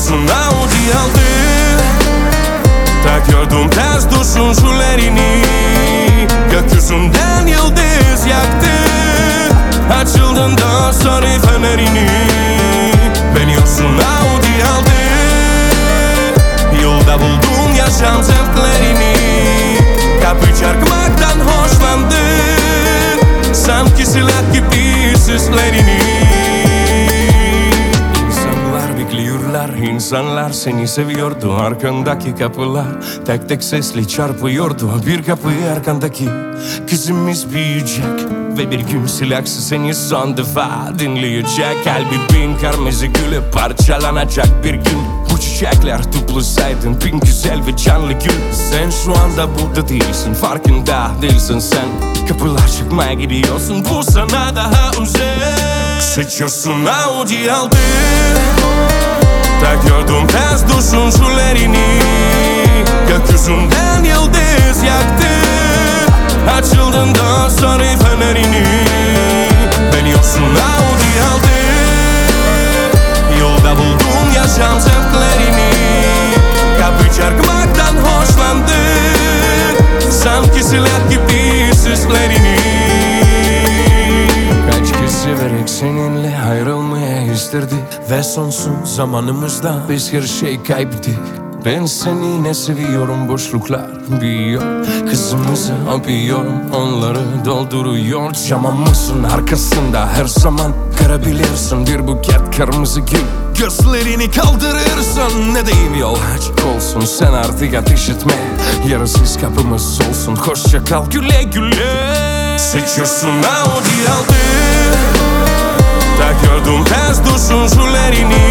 Seçiyorsun Audi aldı. Tak gördüm ters düşüncelerini. Gökyüzünden yıldız yaktı. Açıldın da sarı fenerini. Beniyorsun Audi aldı. Yolda buldum yaşam zevklerini. Kapı çarpmaktan hoşlandı. Sanki silah gibi seslerini. İnsanlar bekliyorlar, insanlar seni seviyordu. Arkandaki kapılar tek tek sesli çarpıyordu. Bir kapıyı arkandaki kızımız büyüyecek ve bir gün silahsız seni son defa dinleyecek. Kalbimin kırmızı gülü parçalanacak bir gün. Bu çiçekler toplasaydın bin güzel ve canlı gül. Sen şu anda burada değilsin, farkında değilsin sen. Kapılar çıkmaya gidiyorsun, bu sana daha özel. Seçiyorsun Audi aldı. Tak gördüm ters düşüncelerini. Gökyüzünden yıldız yaktı. Açıldın da sarı fenerini. Beniyorsun Audi aldı. Yolda buldum yaşam zevklerini. Kapı çarpmaktan hoşlandı. Sanki silah gibi seslerini. Kaç kez severek seninle ayrılmaya isterdi. Ve sonsuz zamanımızda biz her şey kaybettik. Ben seni ne seviyorum, boşluklar büyüyor. Kızımızı öpüyorum, onları dolduruyor. Camımızın arkasında her zaman görebilirsin bir buket kırmızı gül. Gözlerini kaldırırsın, ne diyeyim yol açık olsun. Sen artık ateş etme, yarısız kapımız olsun. Hoşça kal güle güle. Seçiyorsun Audi aldı. Tak gördüm ters düşüncelerini.